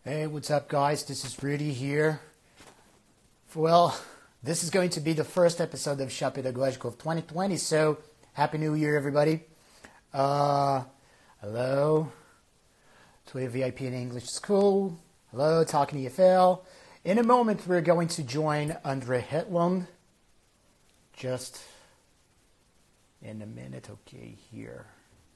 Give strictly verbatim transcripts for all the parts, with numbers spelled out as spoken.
Hey, what's up, guys? This is Rudy here. Well, this is going to be the first episode of Chá Pedagógico of twenty twenty, so Happy New Year, everybody. Uh, hello to a V I P in English School. Hello, Talking E F L. In a moment, we're going to join Andre Hetland. Just in a minute, okay, here.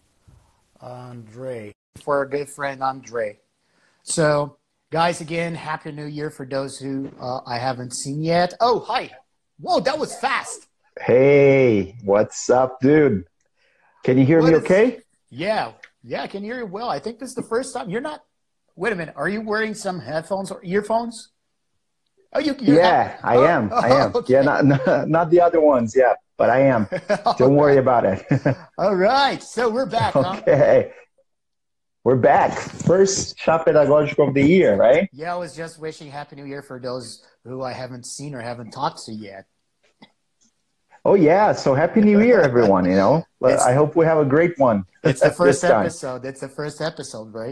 Andre. For our good friend, Andre. So, guys, again, Happy New Year for those who uh, I haven't seen yet. Oh, hi. Whoa, that was fast. Hey, what's up, dude? Can you hear What me is- okay? Yeah, yeah, I can hear you well. I think this is the first time. You're not, wait a minute, are you wearing some headphones or earphones? Oh, you, you're Yeah, ha- I oh, am. I oh, am. okay. Yeah, not, not not the other ones, yeah, but I am. Don't worry about it. All right, so we're back, huh? Okay. We're back. First Chá Pedagógico of the year, right? Yeah, I was just wishing Happy New Year for those who I haven't seen or haven't talked to yet. Oh, yeah. So Happy New Year, everyone, you know. It's- I hope we have a great one. It's the first this time. episode. It's the first episode, right?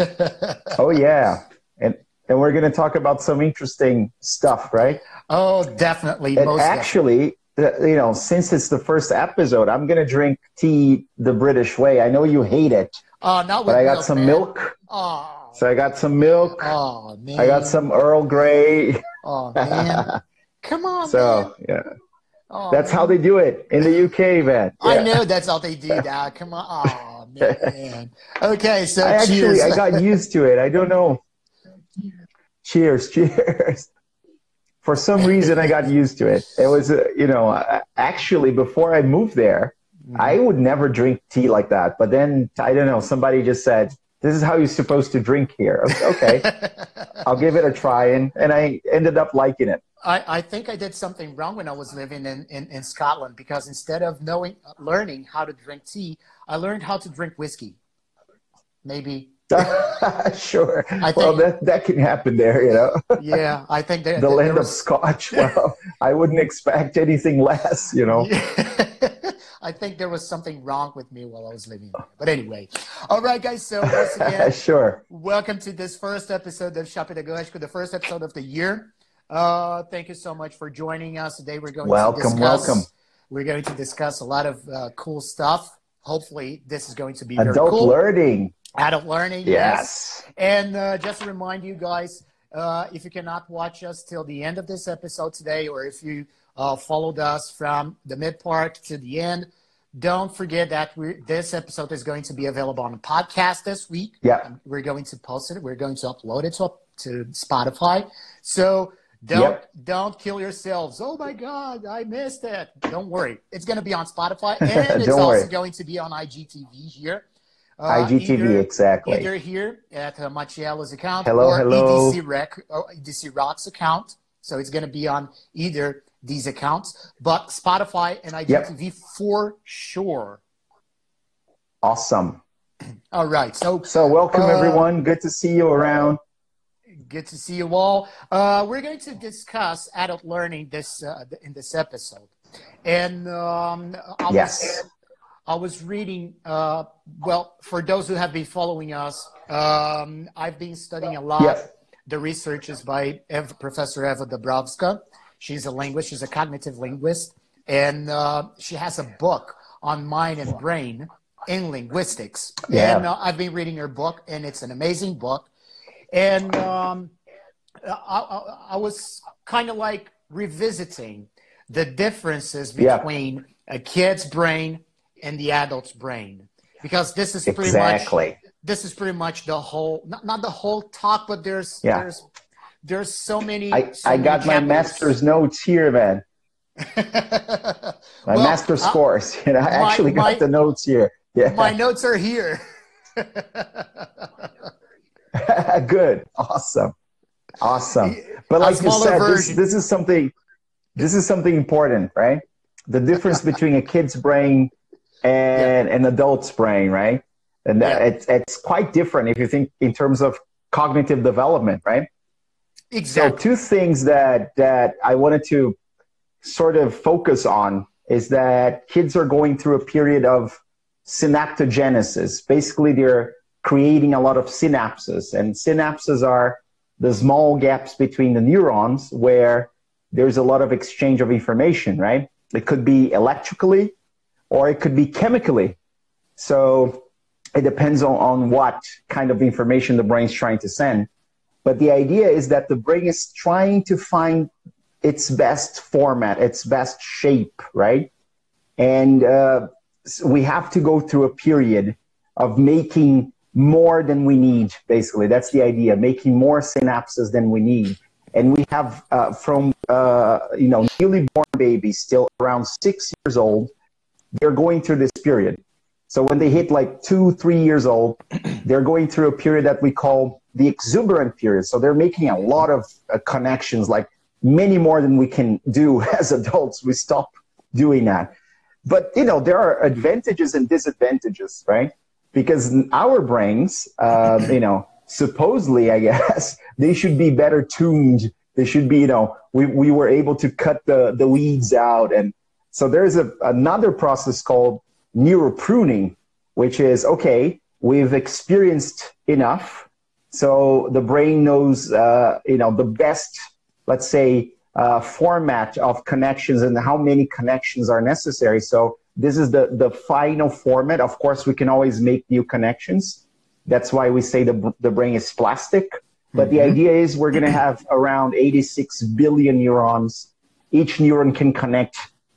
Oh, yeah. And and we're going to talk about some interesting stuff, right? Oh, definitely. And most actually, the, you know, since it's the first episode, I'm going to drink tea the British way. I know you hate it, Oh, not with but I got milk, some man. milk. Oh, So I got some milk. oh, man. I got some Earl Grey. Oh, man. Come on, man. So, yeah. Oh, That's man. how they do it in the U K, man. I Yeah. know that's how they do that. Come on. Oh, man. Okay, so I cheers. actually, I got used to it. I don't know. Cheers, cheers. For some reason, I got used to it. It was, uh, you know, uh, actually, before I moved there, I would never drink tea like that. But then, I don't know, somebody just said, this is how you're supposed to drink here. I was, okay, I'll give it a try. And, and I ended up liking it. I, I think I did something wrong when I was living in, in, in Scotland because instead of knowing, learning how to drink tea, I learned how to drink whiskey. Maybe. Sure. I Well, think- that, that can happen there, you know. Yeah, I think that The that land there of was- Scotch. Well, I wouldn't expect anything less, you know. I think there was something wrong with me while I was living there. But anyway. All right, guys. So once again, Sure. welcome to this first episode of Chá Pedagógico, the first episode of the year. Uh, thank you so much for joining us. Today we're going Welcome, to discuss, welcome. We're going to discuss a lot of uh, cool stuff. Hopefully this is going to be very Adult cool. learning. Adult learning, Yes. And uh, just to remind you guys, uh, if you cannot watch us till the end of this episode today, or if you uh, followed us from the mid part to the end, don't forget that we're, this episode is going to be available on a podcast this week. Yeah. We're going to post it. We're going to upload it to, to Spotify. So don't Yep. don't kill yourselves. Oh my God, I missed it. Don't worry. It's going to be on Spotify, and it's Don't also worry. going to be on I G T V here. Uh, I G T V, either- exactly. Either here at uh, Machiello's account Hello, or hello. E D C Rec or E D C Rock's account. So it's going to be on either these accounts, but Spotify and I G T V for sure. Awesome. All right. So So welcome, Uh, everyone. Good to see you around. good to see you all. Uh, we're going to discuss adult learning this uh, in this episode, and um, I was, Yes. I was reading. Uh, well, for those who have been following us, um, I've been studying a lot. Yep. The research is by Ev- Professor Eva Dabrowska. She's a linguist. She's a cognitive linguist, and uh, she has a book on mind and brain in linguistics. Yeah. And uh, I've been reading her book, and it's an amazing book. And um, I, I, I was kind of like revisiting the differences Yeah. between a kid's brain and the adult's brain, because this is pretty Exactly. much this is pretty much the whole not, not the whole talk, but there's Yeah. there's there's so many. I, so I many got my chapters. master's notes here, man. My Well, master's uh, course. You know, I my- actually got my- the notes here. Yeah. My notes are here. Good. Awesome. Awesome. But A like you smaller said, this, version. this is something this is something important, right? The difference between a kid's brain and an adult's brain, right? And that, Yeah. it's it's quite different if you think in terms of cognitive development, right? Exactly. So two things that that I wanted to sort of focus on is that kids are going through a period of synaptogenesis. Basically, they're creating a lot of synapses, and synapses are the small gaps between the neurons where there's a lot of exchange of information, right? It could be electrically or it could be chemically. So it depends on, on what kind of information the brain's trying to send. But the idea is that the brain is trying to find its best format, its best shape, right? And uh, we have to go through a period of making more than we need, basically. That's the idea, making more synapses than we need. And we have uh, from, uh, you know, newly born babies still around six years old, they're going through this period. So when they hit like two, three years old, they're going through a period that we call the exuberant period. So they're making a lot of uh, connections, like many more than we can do as adults. We stop doing that. But, you know, there are advantages and disadvantages, right? Because our brains, uh, you know, supposedly, I guess, they should be better tuned. They should be, you know, we, we were able to cut the, the weeds out. And so there's a, another process called neuropruning, which is, okay, we've experienced enough. So the brain knows, uh, you know, the best, let's say, uh, format of connections and how many connections are necessary. So this is the, the final format. Of course, we can always make new connections. That's why we say the, the brain is plastic. But mm-hmm. the idea is we're going to have around eighty-six billion neurons. Each neuron can connect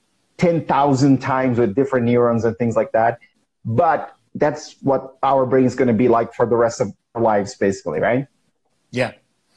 ten thousand times with different neurons and things like that. But that's what our brain is going to be like for the rest of our lives, basically, right? Yeah.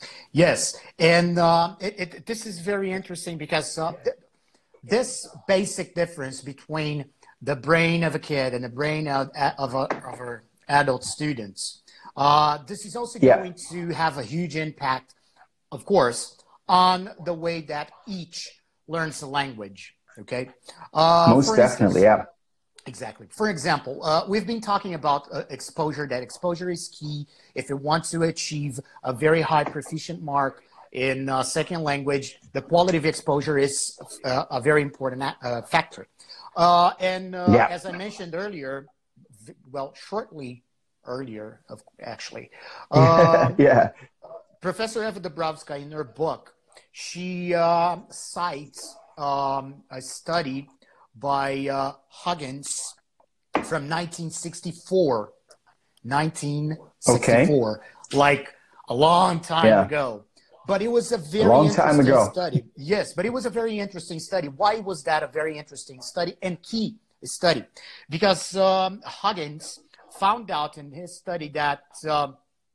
Yes. And uh, it, it, this is very interesting because uh, th this basic difference between the brain of a kid and the brain of, of, a, of our adult students, uh, this is also yeah. going to have a huge impact, of course, on the way that each learns the language. Okay. Uh, Most definitely, instance, yeah. Exactly. For example, uh, we've been talking about uh, exposure, that exposure is key if you want to achieve a very high proficient mark in uh, second language. The quality of exposure is uh, a very important uh, factor. Uh, and uh, yeah. as I mentioned earlier, well, shortly earlier, of, actually, uh, yeah. Professor Eva Dabrowska, in her book, she uh, cites um, a study by uh, Huggins from nineteen sixty-four. nineteen sixty-four, okay. Like a long time yeah. ago. But it was a very a long interesting time ago. study. Yes, but it was a very interesting study. Why was that a very interesting study and key study? Because um, Huggins found out in his study that uh,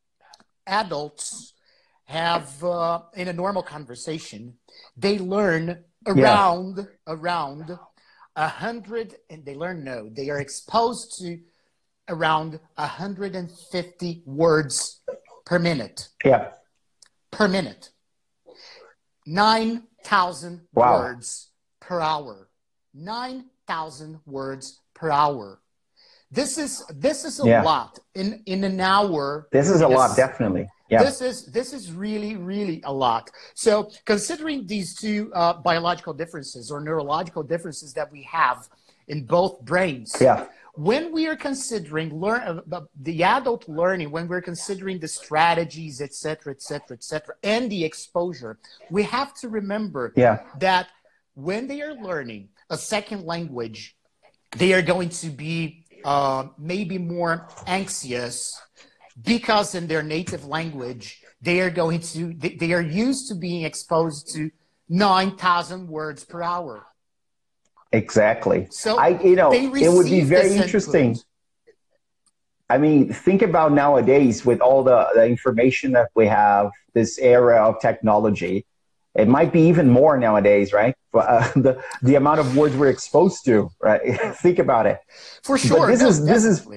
adults have, uh, in a normal conversation, they learn around, yeah. around a hundred, and they learn, no, they are exposed to around one hundred fifty words per minute. Yeah. Per minute. nine thousand wow. words per hour. nine thousand words per hour. This is, this is a yeah. lot in, in an hour. This is a lot, definitely. Yeah. This is, this is really, really a lot. So considering these two uh, biological differences or neurological differences that we have in both brains, yeah. when we are considering learn, uh, the adult learning, when we're considering the strategies, et cetera, et cetera, et cetera, and the exposure, we have to remember yeah. that when they are learning a second language, they are going to be uh, maybe more anxious, because in their native language, they are going to, they, they are used to being exposed to nine thousand words per hour. Exactly. So I, you know, it would be very interesting. Input. I mean, think about nowadays with all the, the information that we have, this era of technology, it might be even more nowadays, right? Uh, the, the amount of words we're exposed to, right? Think about it. For sure. But this no, is, this is,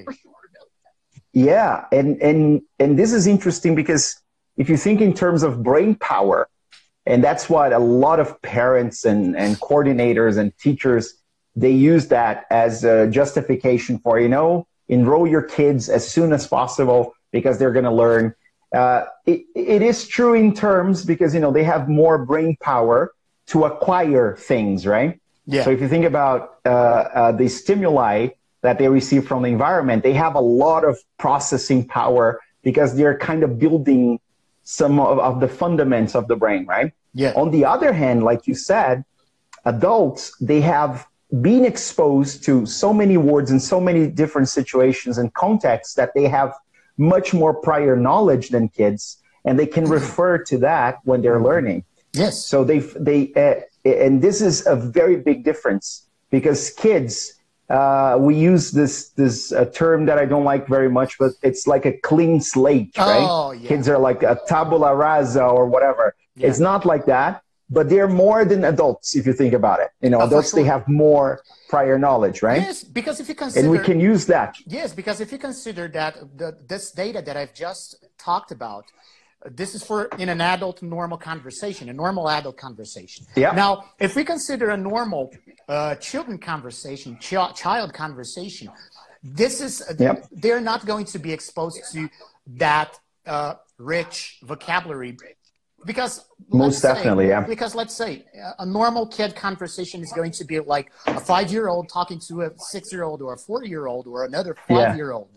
yeah, and, and, and this is interesting because if you think in terms of brain power, and that's what a lot of parents and, and coordinators and teachers, they use that as a justification for, you know, enroll your kids as soon as possible because they're going to learn. Uh, it, it is true in terms because, you know, they have more brain power to acquire things, right? Yeah. So if you think about uh, uh, the stimuli that they receive from the environment, they have a lot of processing power because they're kind of building some of, of the fundamentals of the brain, right? Yeah. On the other hand, like you said, adults, they have been exposed to so many words and so many different situations and contexts that they have much more prior knowledge than kids, and they can refer to that when they're learning. Yes. So they, they, uh, and this is a very big difference, because kids, uh, we use this, this uh, term that I don't like very much, but it's like a clean slate, right? Oh, yeah. Kids are like a tabula rasa or whatever. Yeah. It's not like that, but they're more than adults if you think about it. You know, Oh, adults, sure. they have more prior knowledge, right? Yes, because if you consider... And we can use that. Yes, because if you consider that the, this data that I've just talked about, uh, this is for in an adult normal conversation, a normal adult conversation. Yeah. Now, if we consider a normal uh, children conversation, ch child conversation, this is uh, Yep. they're not going to be exposed to that uh, rich vocabulary. Because Most let's definitely, say, yeah. Because let's say uh, a normal kid conversation is going to be like a five-year-old talking to a six-year-old or a four-year-old or another Yeah. five-year-old.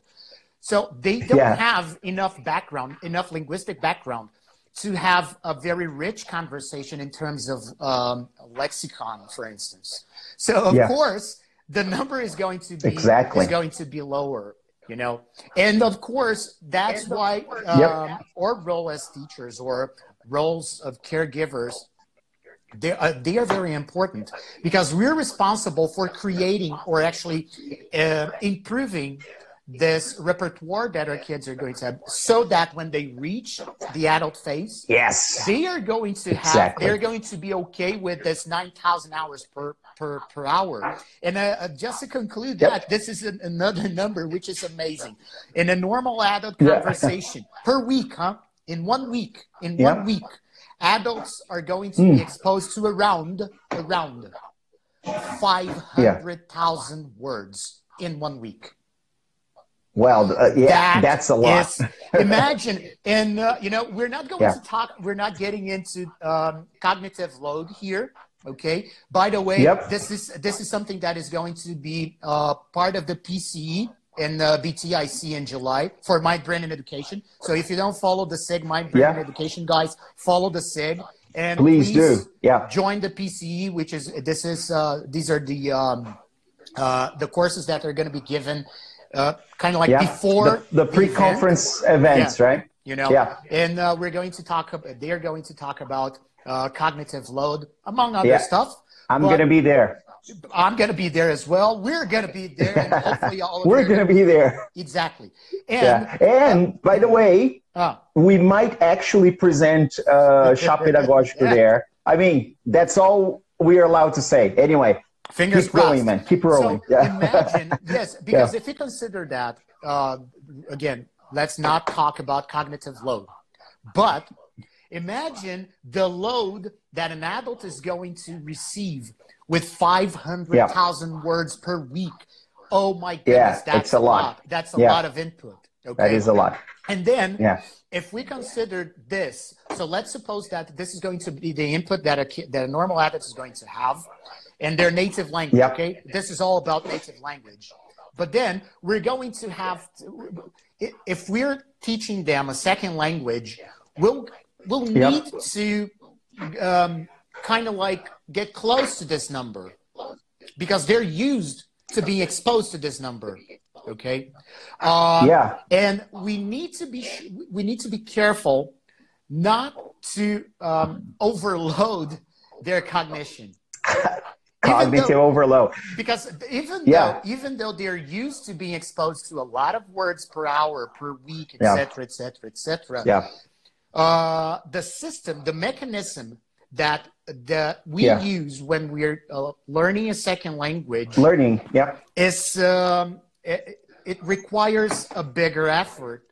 So they don't Yeah. have enough background, enough linguistic background to have a very rich conversation in terms of um, lexicon, for instance. So of Yeah. course, the number is going to be Exactly. is going to be lower. You know, and of course, that's why um, Yep. our role as teachers or roles of caregivers, they are, they are very important, because we're responsible for creating or actually uh, improving this repertoire that our kids are going to have, so that when they reach the adult phase, Yes. they are going to have, Exactly. they're going to be okay with this nine thousand hours per, per, per hour. And uh, uh, just to conclude Yep. that, this is an, another number, which is amazing. In a normal adult Yeah. conversation per week, huh? In one week, in Yeah. one week, adults are going to Mm. be exposed to around, around five hundred thousand words in one week. Well, uh, yeah, That that's a lot. is- imagine, and uh, you know, we're not going Yeah. to talk. We're not getting into um, cognitive load here. Okay. By the way, Yep. this is this is something that is going to be uh, part of the P C E and uh, B T I C in July for Mind, Brain, and Education. So if you don't follow the SIG Mind, Brain, Yeah. and Education, guys, follow the SIG and Please do. Yeah. join the P C E, which is this is uh, these are the um, uh, the courses that are going to be given. Uh, kind of like Yeah. before the, the pre-conference events, Yeah. right? you know, Yeah. and uh, we're going to talk. About, they're going to talk about uh, cognitive load, among other Yeah. stuff. I'm But going to be there. I'm going to be there as well. We're going to be there, and hopefully all of We're you- going to be there. exactly. And Yeah. And by the way, uh, we might actually present uh, Chá Pedagógico Yeah. there. I mean, that's all we are allowed to say. Anyway, fingers keep crossed. rolling, man. Keep rolling. So Yeah. imagine, yes, because Yeah. if you consider that, uh, again, let's not talk about cognitive load, but imagine the load that an adult is going to receive with five hundred thousand words per week. Oh my goodness, Yeah, that's it's a lot. That's a Yeah. lot of input. Okay, That is a lot. and then, Yeah. if we consider this, so let's suppose that this is going to be the input that a kid, that a normal adult is going to have, and their native language. Yep. Okay, this is all about native language. But then we're going to have, to, if we're teaching them a second language, we'll we'll Yep. need to um, kind of like get close to this number, because they're used to being exposed to this number. Okay. Uh, Yeah. And we need to be we need to be careful not to um, overload their cognition. Cognitive though- overload. Because even Yeah. though even though they're used to being exposed to a lot of words per hour, per week, et Yeah. cetera, et cetera, et cetera, Yeah. uh, the system, the mechanism that that we Yeah. use when we're uh, learning a second language Learning. Yeah. is um, it, it requires a bigger effort.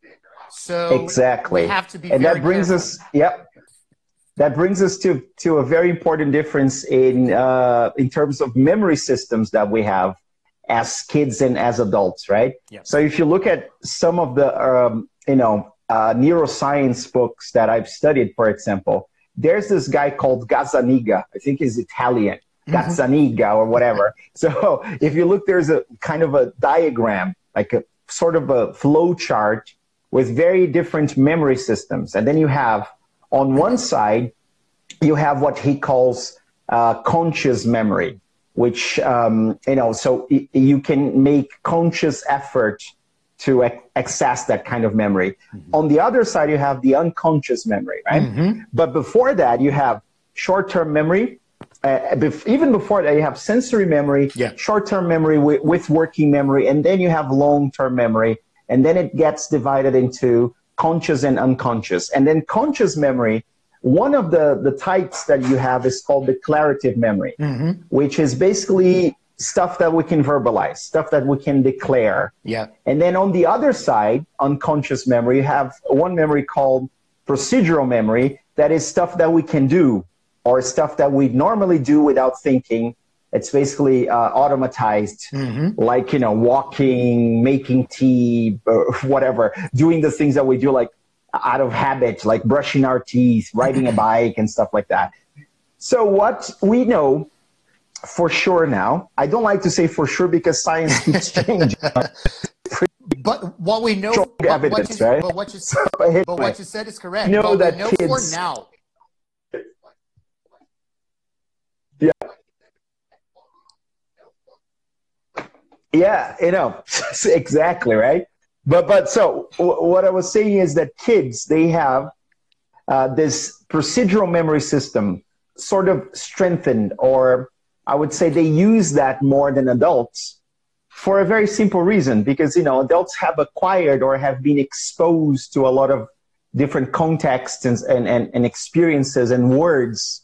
So Exactly. we have to be And very that brings careful. us, yep. That brings us to, to a very important difference in, uh, in terms of memory systems that we have as kids and as adults, right? Yeah. So if you look at some of the, um, you know, uh, neuroscience books that I've studied, for example, there's this guy called Gazzaniga. I think he's Italian. Gazzaniga or whatever. So if you look, there's a kind of a diagram, like a sort of a flow chart with very different memory systems. And then you have, on one side, you have what he calls uh, conscious memory, which, um, you know, so y- you can make conscious effort to ac- access that kind of memory. Mm-hmm. On the other side, you have the unconscious memory, right? Mm-hmm. But before that, you have short-term memory. Uh, bef- even before that, you have sensory memory, yeah. short-term memory with, with working memory, and then you have long-term memory. And then it gets divided into conscious and unconscious. And then conscious memory, one of the, the types that you have is called declarative memory, mm-hmm. which is basically stuff that we can verbalize, stuff that we can declare. Yeah. And then on the other side, unconscious memory, you have one memory called procedural memory, that is stuff that we can do, or stuff that we normally do without thinking. It's basically uh, automatized, mm-hmm. like, you know, walking, making tea, or whatever, doing the things that we do like out of habit, like brushing our teeth, riding a bike and stuff like that. So what we know for sure now, I don't like to say for sure because science keeps changing. But what we know, what, evidence, what you, right? but, what you, but what you said is correct. Know but that we know kids, for now. Yeah. Yeah, you know, exactly, right? But but so w- what I was saying is that kids, they have uh, this procedural memory system sort of strengthened, or I would say they use that more than adults for a very simple reason, because, you know, adults have acquired or have been exposed to a lot of different contexts and, and, and, and experiences and words.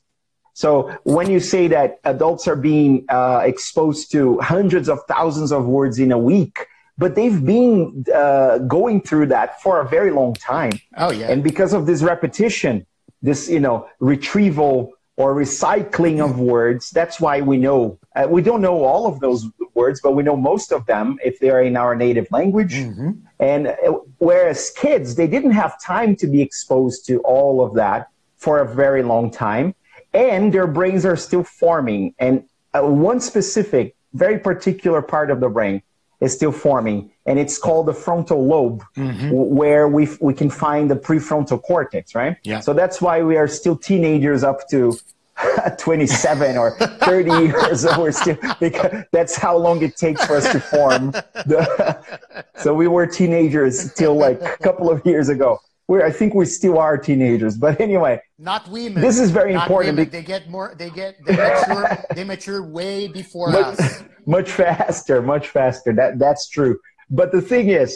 So when you say that adults are being uh, exposed to hundreds of thousands of words in a week, but they've been uh, going through that for a very long time. Oh, yeah. And because of this repetition, this, you know, retrieval or recycling of words, that's why we know. Uh, we don't know all of those words, but we know most of them if they are in our native language. Mm-hmm. And uh, whereas kids, they didn't have time to be exposed to all of that for a very long time. And their brains are still forming. And uh, one specific, very particular part of the brain is still forming. And it's called the frontal lobe, mm-hmm. w- where we we can find the prefrontal cortex, right? Yeah. So that's why we are still teenagers up to twenty-seven or thirty years old. We're still, because that's how long it takes for us to form. The, so we were teenagers till like a couple of years ago. We're, I think we still are teenagers, but anyway. Not women. This is very Not important. Women. They get more. They get. They mature. They mature way before much, us. Much faster. Much faster. That that's true. But the thing is,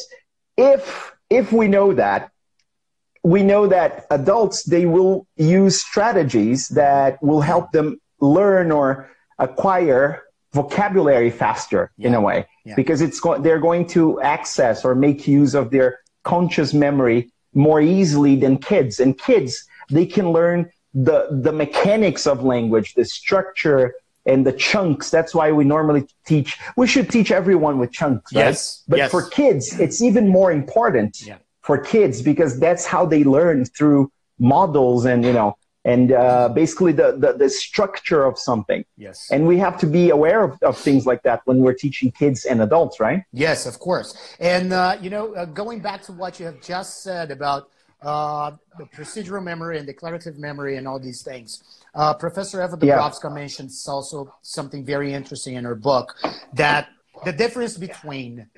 if if we know that, we know that adults, they will use strategies that will help them learn or acquire vocabulary faster, yeah. in a way, yeah. because it's go- they're going to access or make use of their conscious memory more easily than kids. And kids, they can learn the the mechanics of language, the structure and the chunks. That's why we normally teach. We should teach everyone with chunks, right? Yes. But yes. for kids, it's even more important yeah. for kids, because that's how they learn, through models and, you know, and uh, basically the, the, the structure of something. Yes. And we have to be aware of, of things like that when we're teaching kids and adults, right? Yes, of course. And, uh, you know, uh, going back to what you have just said about uh, the procedural memory and declarative memory and all these things, uh, Professor Eva Dubrovska yeah. mentions also something very interesting in her book, that the difference between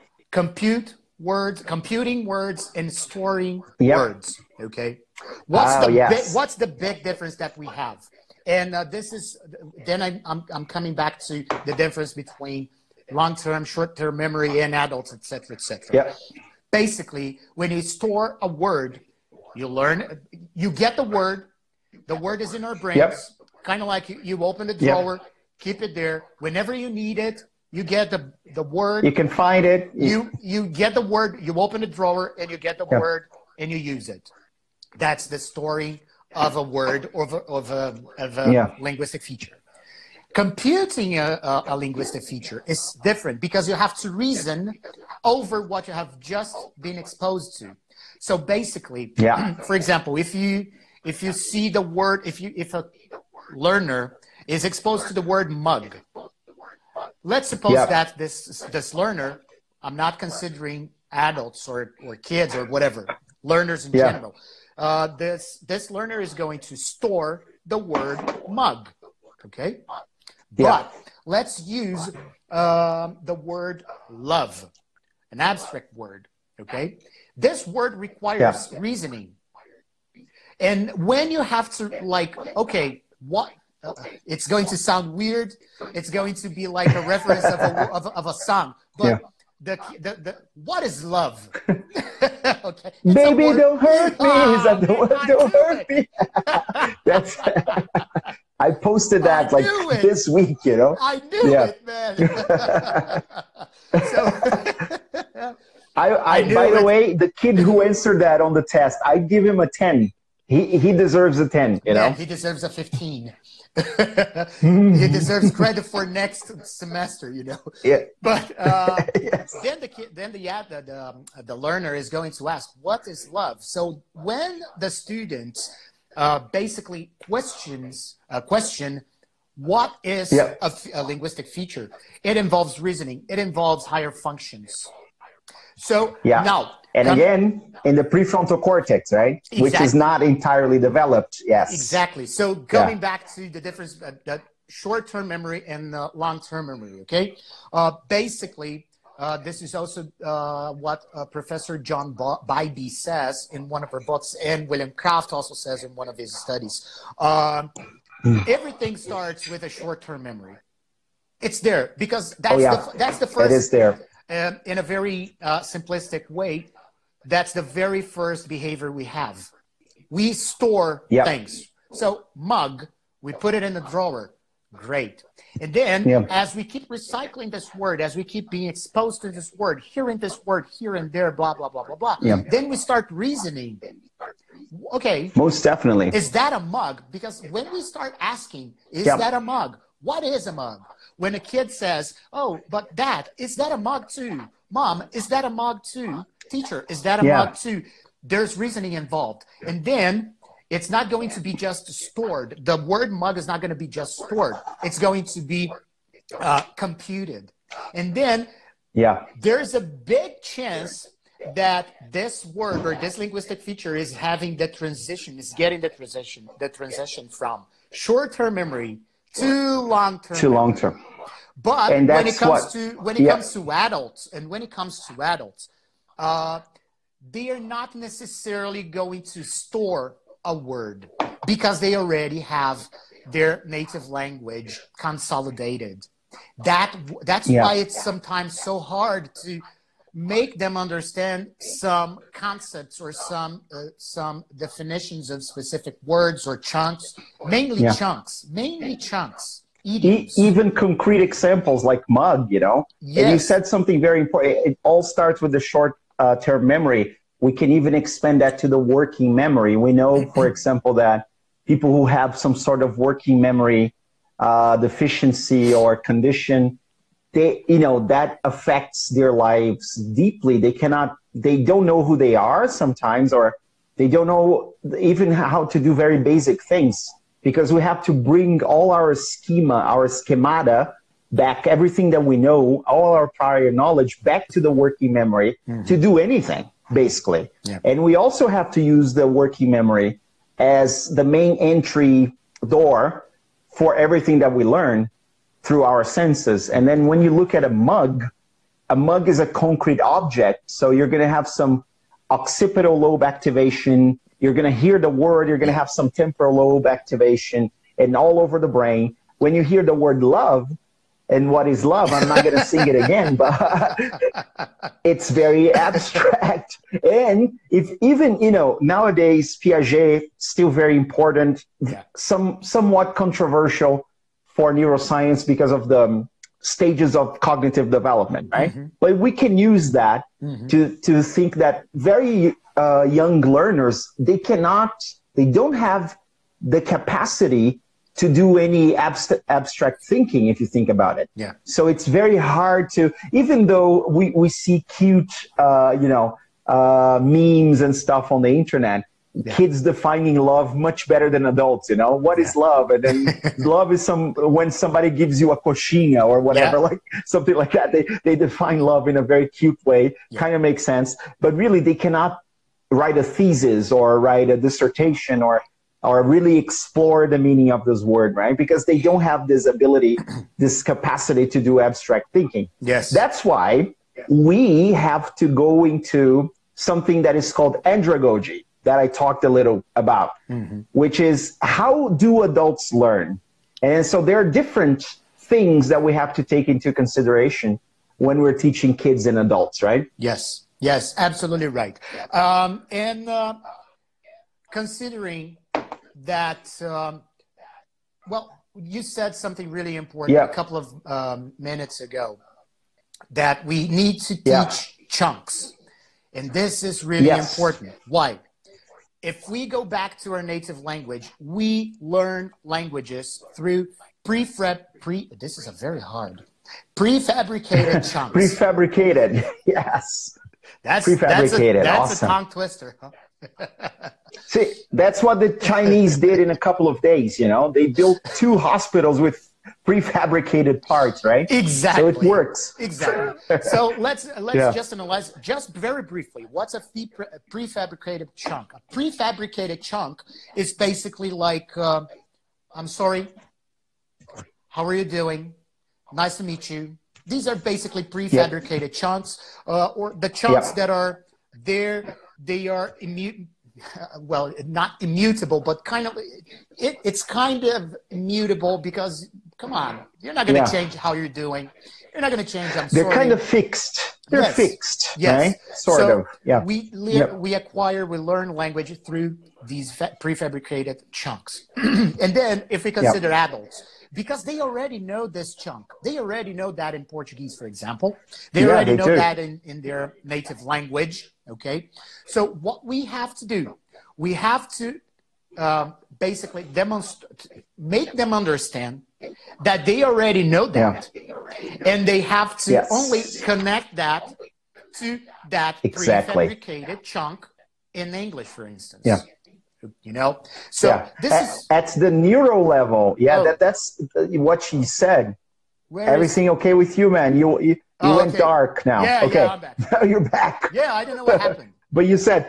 compute words, computing words and storing yep. words, okay? What's oh, the yes. big, what's the big difference that we have? And uh, this is, then I, I'm, I'm coming back to the difference between long-term, short-term memory in adults, et cetera, et cetera. Yep. Basically, when you store a word, you learn, you get the word, the word is in our brains, yep. kind of like you, you open the drawer, yep. keep it there. Whenever you need it, you get the, the word. You can find it. You, you get the word, you open the drawer, and you get the yep. word, and you use it. That's the storing of a word or of a, of a, of a yeah. linguistic feature. Computing a, a, a linguistic feature is different, because you have to reason over what you have just been exposed to. So basically, yeah. for example, if you if you see the word, if you if a learner is exposed to the word mug, let's suppose yeah. that this this learner, I'm not considering adults or, or kids or whatever, learners in Yeah. general. Uh, this, this learner is going to store the word mug, okay? Yeah. But let's use um, the word love, an abstract word, okay? This word requires Yeah. reasoning. And when you have to, like, okay, what, uh, it's going to sound weird. It's going to be like a reference of a, of, a- of a song. But Yeah. the, the, the, what is love? Okay. It's a Baby, word- don't hurt me. Is that Ah, the man, word? I Don't knew hurt it. me. That's. I posted that I like knew it. this week. You know. I knew Yeah. it, man. So, I, I, I knew by the it. way, the kid who answered that on the test, I give him a ten. He he deserves a ten. You know. man, he deserves a fifteen. He deserves credit for next semester, you know. Yeah. But uh, Yes. then the kid, then the yeah, the, the, um, the learner is going to ask, "What is love?" So when the student uh, basically questions a question, what is Yeah. a, f- a linguistic feature? It involves reasoning. It involves higher functions. So Yeah. now, And come- again, in the prefrontal cortex, right, which is Exactly. not entirely developed. Yes. Exactly. So going back to the difference, uh, the short-term memory and the long-term memory. Okay. Uh, basically, uh, this is also uh, what uh, Professor John Bybee says in one of her books, and William Kraft also says in one of his studies. Um, everything starts with a short-term memory. It's there because that's Oh, yeah. the that's the first. It is there. Um, in a very uh, simplistic way, that's the very first behavior we have. We store Yep. things. So mug, we put it in the drawer. Great. And then Yep. as we keep recycling this word, as we keep being exposed to this word, hearing this word here and there, blah, blah, blah, blah, blah, Yep. then we start reasoning. Okay, Most definitely. is that a mug? Because when we start asking, is Yep. that a mug? What is a mug? When a kid says, oh, but dad, is that a mug too? Mom, is that a mug too? Teacher, is that a Yeah. mug too? There's reasoning involved. And then it's not going to be just stored. The word mug is not going to be just stored. It's going to be uh, computed. And then Yeah. there's a big chance that this word or this linguistic feature is having the transition, is getting the transition, the transition from short-term memory to long-term Too memory. long term. But And when it that's comes what- to when it yeah. comes to adults, and when it comes to adults, uh, they are not necessarily going to store a word because they already have their native language consolidated. That that's Yeah. why it's sometimes so hard to make them understand some concepts or some uh, some definitions of specific words or chunks, mainly Yeah. chunks, mainly chunks. E- Idioms. even concrete examples like mug, you know. And you Yes. said something very important. It all starts with the short uh, term memory. We can even expand that to the working memory. We know, for example, that people who have some sort of working memory uh, deficiency or condition, they, you know, that affects their lives deeply. They cannot, they don't know who they are sometimes, or they don't know even how to do very basic things, because we have to bring all our schema, our schemata back, everything that we know, all our prior knowledge back to the working memory mm-hmm. to do anything, basically. Yeah. And we also have to use the working memory as the main entry door for everything that we learn through our senses. And then when you look at a mug, a mug is a concrete object. So you're going to have some occipital lobe activation. You're going to hear the word. You're going to have some temporal lobe activation and all over the brain. When you hear the word love, and what is love? I'm not going to sing it again, but it's very abstract. And if even, you know, nowadays, Piaget, still very important, Yeah. some somewhat controversial for neuroscience because of the um, stages of cognitive development, right? Mm-hmm. But we can use that mm-hmm. to, to think that very uh, young learners, they cannot, they don't have the capacity to do any abst- abstract thinking, if you think about it. Yeah. So it's very hard to, even though we, we see cute, uh, you know, uh, memes and stuff on the internet, Yeah. kids defining love much better than adults, you know? What yeah. is love? And then love is some when somebody gives you a coxinha or whatever, yeah. like something like that. They, they define love in a very cute way, yeah. kind of makes sense. But really, they cannot write a thesis or write a dissertation or or really explore the meaning of this word, right? Because they don't have this ability, this capacity to do abstract thinking. Yes. That's why we have to go into something that is called andragogy, that I talked a little about, mm-hmm. which is how do adults learn? And so there are different things that we have to take into consideration when we're teaching kids and adults, right? Yes, yes, absolutely right. Um, and uh, considering that, um, well, you said something really important yeah. a couple of um, minutes ago, that we need to teach yeah. chunks. And this is really yes. important. Why? If we go back to our native language, we learn languages through prefab, pre, this is a very hard, prefabricated chunks. Prefabricated, yes. That's, prefabricated, that's, a, that's awesome. a tongue twister, huh? See, that's what the Chinese did in a couple of days, you know? They built two hospitals with prefabricated parts, right? Exactly. So it works. Exactly. So let's let's yeah. just analyze just very briefly. What's a prefabricated chunk? A prefabricated chunk is basically like, uh, I'm sorry, how are you doing? Nice to meet you. These are basically prefabricated yeah. chunks, uh, or the chunks yeah. that are there. They are immutable. Well, not immutable, but kind of, it, it's kind of immutable because, come on, you're not going to yeah. change how you're doing. You're not going to change, I'm They're sorry. kind of fixed. They're yes. fixed, yes. right? Sort so of, yeah. We, yep. we acquire, we learn language through these prefabricated chunks. And then if we consider yep. adults, because they already know this chunk. They already know that in Portuguese, for example. They yeah, already they know do. that in, in their native language, okay? So what we have to do, we have to um, basically demonstrate, make them understand that they already know that. Yeah. And they have to yes. only connect that to that exactly. prefabricated chunk in English, for instance. Yeah. You know, so yeah. this at, is at the neuro level. Yeah, oh. that, that's what she said. Where Everything is... okay with you, man? You you, you oh, went okay. dark now. Yeah, okay, yeah, I'm back. Now you're back. Yeah, I don't know what happened. But you said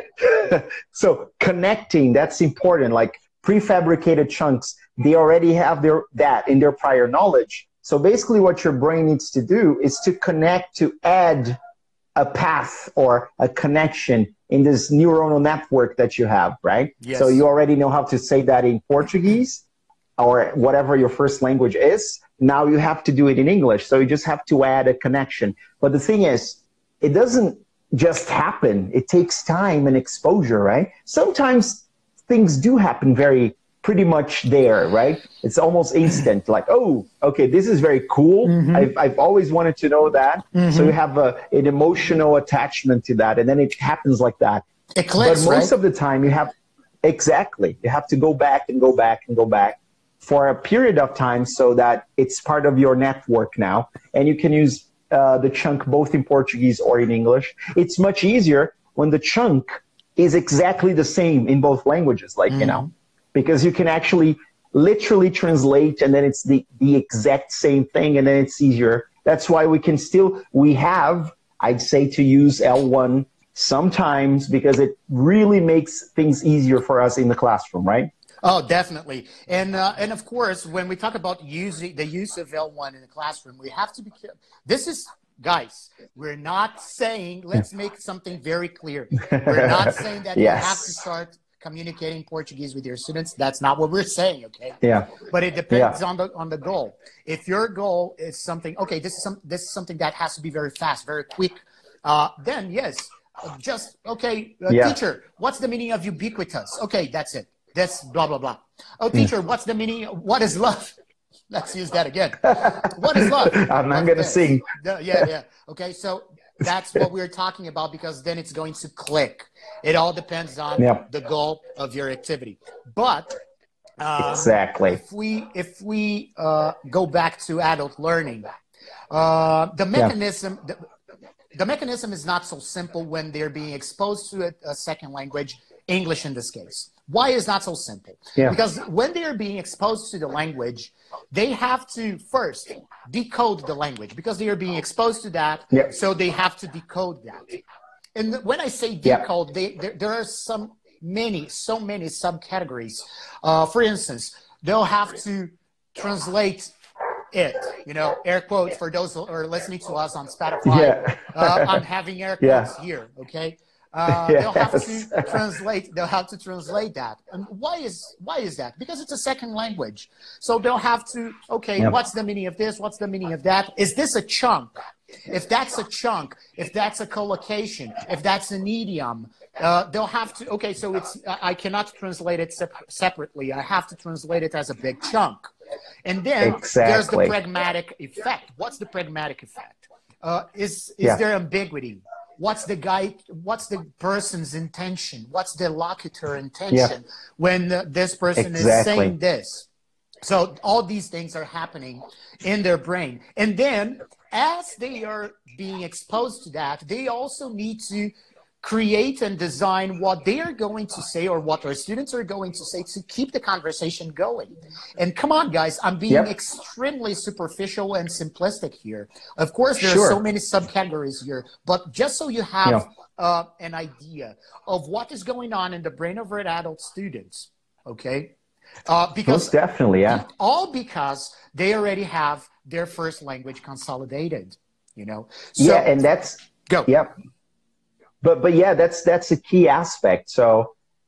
so connecting. That's important. Like prefabricated chunks, they already have their that in their prior knowledge. So basically, what your brain needs to do is to connect, to add a path or a connection in this neuronal network that you have, right? Yes. So you already know how to say that in Portuguese or whatever your first language is. Now you have to do it in English. So you just have to add a connection. But the thing is, it doesn't just happen. It takes time and exposure, right? Sometimes things do happen very pretty much there, right? It's almost instant, like, oh, okay, this is very cool. Mm-hmm. I've, I've always wanted to know that. Mm-hmm. So you have a, an emotional attachment to that, and then it happens like that. It clicks, but most right? of the time you have, exactly, you have to go back and go back and go back for a period of time so that it's part of your network now, and you can use uh, the chunk both in Portuguese or in English. It's much easier when the chunk is exactly the same in both languages, like, mm-hmm. you know, because you can actually literally translate and then it's the, the exact same thing and then it's easier. That's why we can still, we have, I'd say to use L one sometimes because it really makes things easier for us in the classroom, right? Oh, definitely. And, uh, and of course, when we talk about using the use of L one in the classroom, we have to be careful. This is, guys, we're not saying, let's make something very clear. We're not saying that yes. you have to start communicating Portuguese with your students. That's not what we're saying, okay? Yeah. But it depends yeah. on the on the goal. If your goal is something, okay, this is some this is something that has to be very fast, very quick, uh, then yes, just okay, uh, yeah. teacher, what's the meaning of ubiquitous? Okay, that's it. That's blah blah blah. Oh, teacher, mm. what's the meaning? What is love? Let's use that again. What is love? I'm not gonna sing. Yeah, yeah. Okay, so that's what we're talking about because then it's going to click. It all depends on yep. the goal of your activity. But um, exactly, if we if we uh, go back to adult learning, uh, the mechanism yeah. the, the mechanism is not so simple when they're being exposed to a, a second language English in this case. Why is that so simple? Yeah. Because when they are being exposed to the language, they have to first decode the language because they are being exposed to that. Yeah. So they have to decode that. And when I say Yeah. decode, they, there, there are some many, so many subcategories. Uh, for instance, they'll have to translate it, you know, air quotes for those who are listening to us on Spotify. Yeah. uh, I'm having air quotes Yeah. here, okay? Uh, Yes. they'll have to translate. They'll have to translate that. And why is why is that? Because it's a second language. So they'll have to. Okay, Yep. what's the meaning of this? What's the meaning of that? Is this a chunk? If that's a chunk, if that's a collocation, if that's an idiom, uh, they'll have to. Okay, so it's I I cannot translate it sep- separately. I have to translate it as a big chunk. And then there's the Exactly. pragmatic effect. What's the pragmatic effect? Uh, is is Yeah. there ambiguity? What's the guy? What's the person's intention? What's the locutor intention when uh, this person is Exactly. saying this? So all these things are happening in their brain. And then as they are being exposed to that, they also need to create and design what they are going to say or what our students are going to say to keep the conversation going. And come on, guys, I'm being Yep. extremely superficial and simplistic here. Of course, there Sure. are so many subcategories here, but just so you have Yeah. uh, an idea of what is going on in the brain of our adult students, okay? Uh, because Most definitely, yeah. all because they already have their first language consolidated, you know? So, Yeah, and that's go. Yep. But but yeah, that's that's a key aspect. So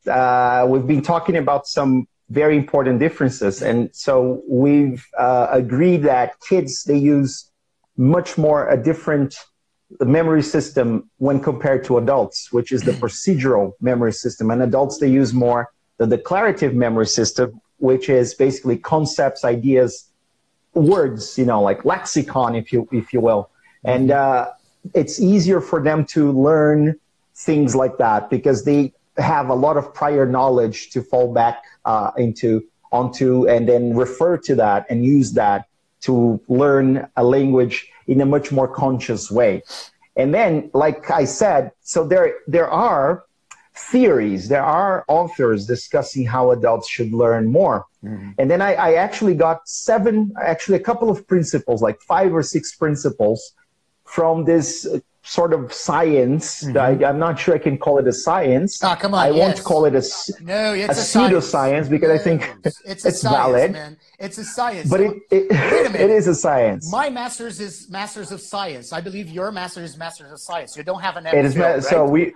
uh, we've been talking about some very important differences, and so we've uh, agreed that kids, they use much more a different memory system when compared to adults, which is the procedural memory system. And adults, they use more the declarative memory system, which is basically concepts, ideas, words, you know, like lexicon, if you if you will. And uh, it's easier for them to learn things like that because they have a lot of prior knowledge to fall back uh, into onto and then refer to that and use that to learn a language in a much more conscious way. And then, like I said, so there there are theories, there are authors discussing how adults should learn more. Mm-hmm. And then I, I actually got seven, actually a couple of principles, like five or six principles from this sort of science. Mm-hmm. I, I'm not sure I can call it a science. Oh, come on, I yes. won't call it a, no, it's a, a pseudoscience because no, I think it's, a it's science, valid. Man. It's a science. But it, it, Wait a minute. it is a science. My master's is Masters of Science. I believe your master's is Masters of Science. You don't have an It is, right? So we...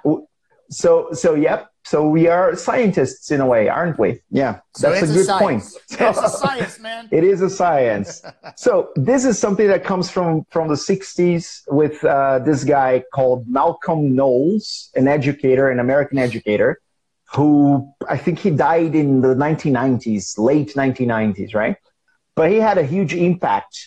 So, so yep. So we are scientists in a way, aren't we? Yeah, so that's it's a good a point. It's a science, man. It is a science. So this is something that comes from from the sixties with uh, this guy called Malcolm Knowles, an educator, an American educator, who I think he died in the nineteen nineties, late nineteen nineties, right? But he had a huge impact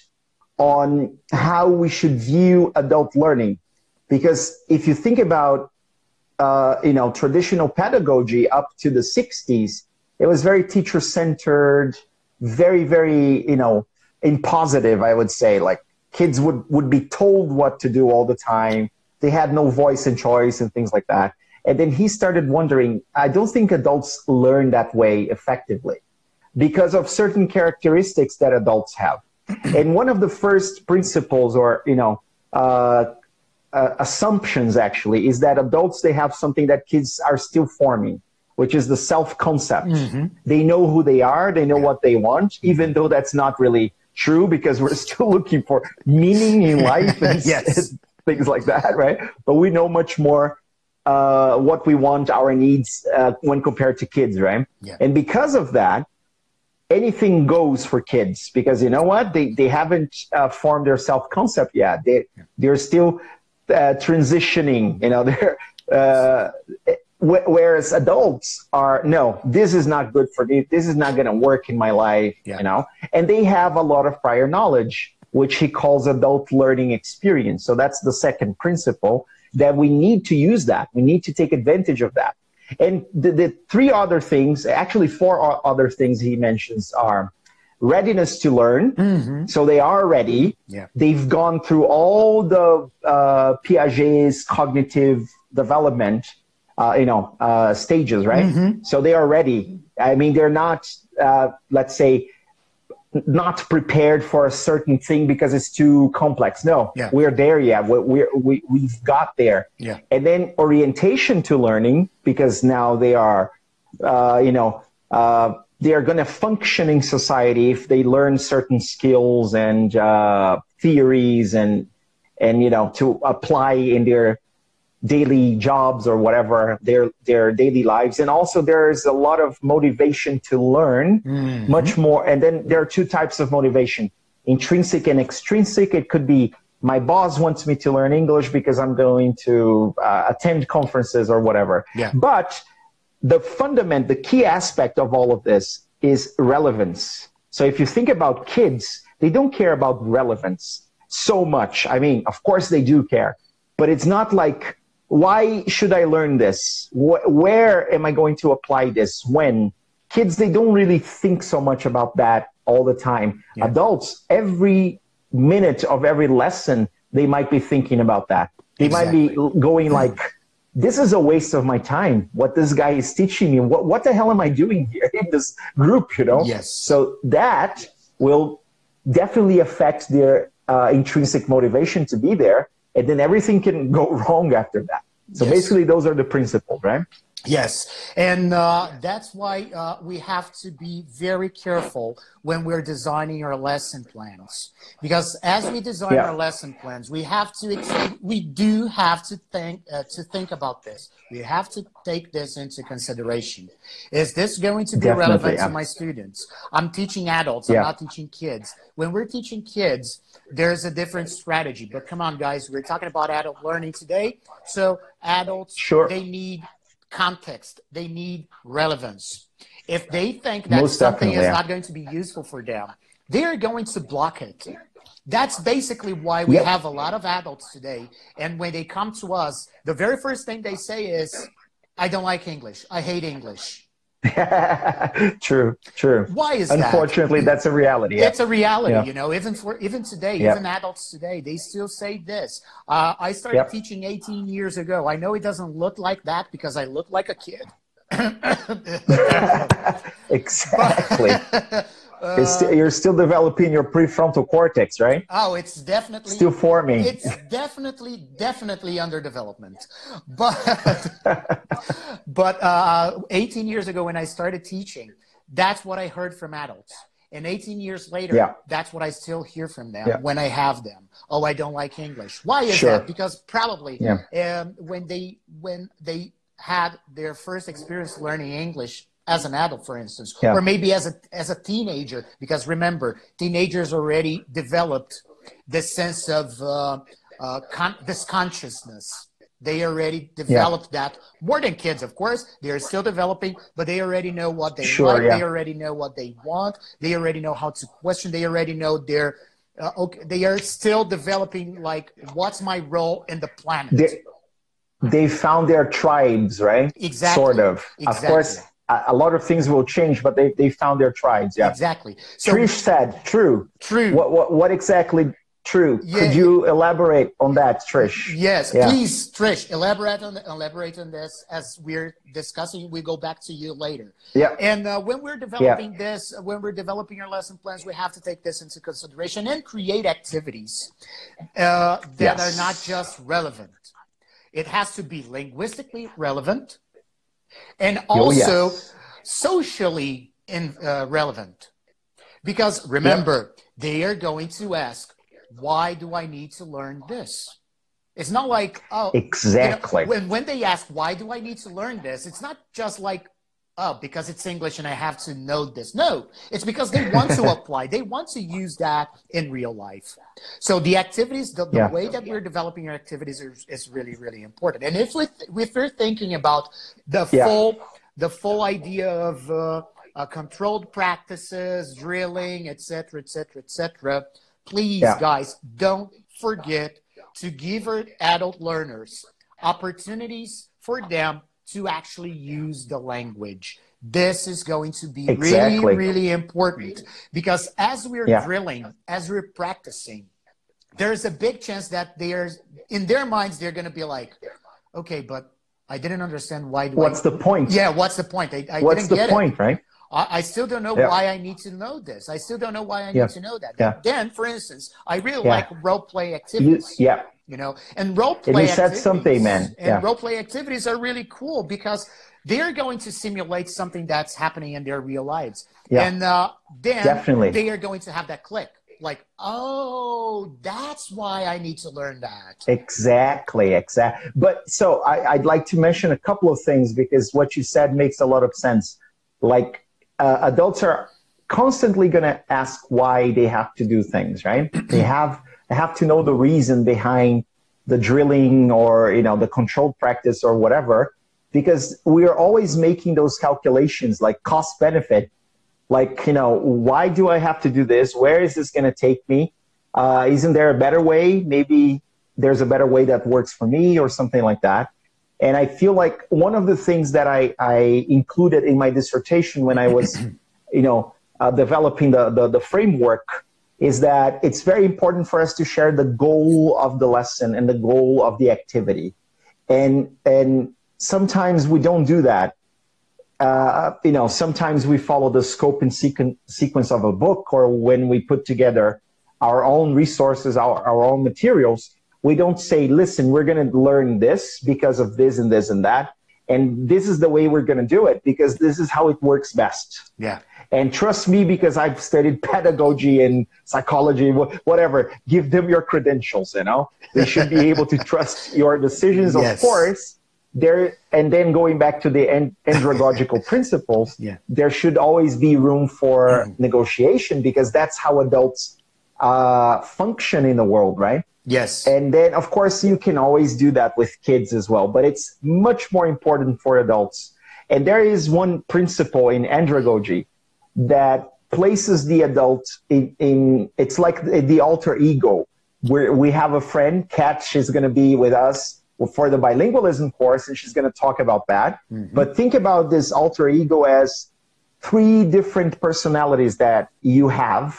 on how we should view adult learning, because if you think about Uh, you know, traditional pedagogy up to the sixties, it was very teacher-centered, very, very, you know, impositive, I would say. Like kids would, would be told what to do all the time. They had no voice and choice and things like that. And then he started wondering, I don't think adults learn that way effectively because of certain characteristics that adults have. And one of the first principles or, you know, uh, Uh, assumptions actually is that adults, they have something that kids are still forming, which is the self-concept. Mm-hmm. They know who they are, they know what they want, even though that's not really true because we're still looking for meaning in life and yes. things like that, right? But we know much more uh, what we want, our needs uh, when compared to kids, right? Yeah. And because of that, anything goes for kids because you know what? They, they haven't uh, formed their self-concept yet. They, they're still Uh, transitioning, you know, they're, uh, w- whereas adults are, no, this is not good for me. This is not going to work in my life, yeah. you know, and they have a lot of prior knowledge, which he calls adult learning experience. So that's the second principle, that we need to use that. We need to take advantage of that. And the, the three other things, actually four other things he mentions are readiness to learn. Mm-hmm. So they are ready. Yeah. They've gone through all the uh, Piaget's cognitive development uh, you know, uh, stages, right? Mm-hmm. So they are ready. I mean, they're not, uh, let's say, not prepared for a certain thing because it's too complex. No, Yeah. we're there yet. We're, we're, we, we've got there. Yeah. And then orientation to learning, because now they are, uh, you know, uh, they are going to function in society if they learn certain skills and uh, theories and, and, you know, to apply in their daily jobs or whatever, their their daily lives. And also there's a lot of motivation to learn, mm-hmm. much more. And then there are two types of motivation, intrinsic and extrinsic. It could be my boss wants me to learn English because I'm going to uh, attend conferences or whatever. Yeah. But the fundament, the key aspect of all of this is relevance. So if you think about kids, they don't care about relevance so much. I mean, of course they do care, but it's not like, why should I learn this? Wh- where am I going to apply this? When? Kids, they don't really think so much about that all the time. Yeah. Adults, every minute of every lesson, they might be thinking about that. They exactly. might be going like, this is a waste of my time. What this guy is teaching me. What, what the hell am I doing here in this group, you know? Yes. So that will definitely affect their uh, intrinsic motivation to be there. And then everything can go wrong after that. So yes. basically, those are the principles, right? Yes. And uh, that's why uh, we have to be very careful when we're designing our lesson plans. Because as we design yeah. our lesson plans, we have to, we do have to think, uh, to think about this. We have to take this into consideration. Is this going to be Definitely, relevant yeah. to my students? I'm teaching adults. Yeah. I'm not teaching kids. When we're teaching kids, there's a different strategy. But come on, guys, we're talking about adult learning today. So adults, sure. they need context. They need relevance. If they think that Most something is yeah. not going to be useful for them, they're going to block it. That's basically why we yep. have a lot of adults today. And when they come to us, the very first thing they say is, I don't like English. I hate English. True, true. Why is that? Unfortunately, that's a reality. It's a reality, yeah. you know, even for even today, yeah. even adults today, they still say this. Uh, I started yep. teaching eighteen years ago. I know it doesn't look like that because I look like a kid. Exactly. Uh, st- you're still developing your prefrontal cortex, right? Oh, it's definitely still forming. It's definitely, definitely under development. But, but uh, eighteen years ago when I started teaching, that's what I heard from adults. And eighteen years later, yeah. that's what I still hear from them yeah. when I have them. Oh, I don't like English. Why is sure. that? Because probably yeah. um, when they when they had their first experience learning English as an adult, for instance, yeah. or maybe as a as a teenager, because remember, teenagers already developed this sense of uh, uh, con- this consciousness. They already developed yeah. that more than kids, of course. They are still developing, but they already know what they sure, like. Yeah. They already know what they want. They already know how to question. They already know their. Uh, okay, they are still developing. Like, what's my role in the planet? They, they found their tribes, right? Exactly. Sort of. Exactly. Of course. A lot of things will change, but they, they found their tribes. Yeah, exactly. So, Trish said, "True, true." What what what exactly true? Yeah. Could you elaborate on that, Trish? Yes, yeah. please, Trish, elaborate on elaborate on this as we're discussing. We go back to you later. Yeah. And uh, when we're developing yeah. this, when we're developing our lesson plans, we have to take this into consideration and create activities uh, that yes. are not just relevant. It has to be linguistically relevant. And also oh, yes. socially in, uh, relevant. Because remember, yep. they are going to ask, why do I need to learn this? It's not like, oh. Exactly. You know, when, when they ask, why do I need to learn this? It's not just like, oh, because it's English and I have to know this. No, it's because they want to apply. They want to use that in real life. So the activities, the, the yeah. way that we're developing our activities is, is really, really important. And if, we if we're thinking about the yeah. full, the full idea of uh, uh, controlled practices, drilling, et cetera, et cetera, et cetera, please, yeah. guys, don't forget to give our adult learners opportunities for them to actually use the language. This is going to be exactly. really, really important because as we're yeah. drilling, as we're practicing, there's a big chance that they're, in their minds, they're going to be like, okay, but I didn't understand why. Do What's I, the point? Yeah, what's the point? I, I What's didn't the get point, it. right? I, I still don't know Yeah. why I need to know this. I still don't know why I need Yeah. to know that. Yeah. Then, for instance, I really Yeah. like role play You, activities. yeah. You know, and role And play you said activities something, man. and Yeah. role play activities are really cool because they're going to simulate something that's happening in their real lives. Yeah. And uh, then Definitely. they are going to have that click. Like, oh, that's why I need to learn that. Exactly, exactly. But so I, I'd like to mention a couple of things because what you said makes a lot of sense. Like uh, adults are constantly going to ask why they have to do things, right? They have they have to know the reason behind the drilling or you know the controlled practice or whatever, because we are always making those calculations like cost benefit. Like, you know, why do I have to do this? Where is this going to take me? Uh, isn't there a better way? Maybe there's a better way that works for me or something like that. And I feel like one of the things that I, I included in my dissertation when I was, you know, uh, developing the, the, the framework is that it's very important for us to share the goal of the lesson and the goal of the activity. And, and sometimes we don't do that. Uh, you know, sometimes we follow the scope and sequen- sequence of a book, or when we put together our own resources, our, our own materials, we don't say, listen, we're going to learn this because of this and this and that. And this is the way we're going to do it because this is how it works best. Yeah. And trust me, because I've studied pedagogy and psychology, whatever, give them your credentials, you know. They should be able to trust your decisions, Yes. of course. There, and then going back to the and, andragogical principles, Yeah. there should always be room for mm-hmm. negotiation because that's how adults uh, function in the world, right? Yes. And then, of course, you can always do that with kids as well, but it's much more important for adults. And there is one principle in andragogy that places the adult in, in it's like the, the alter ego, where we have a friend, Kat, she's going to be with us for the bilingualism course, and she's going to talk about that. Mm-hmm. But think about this alter ego as three different personalities that you have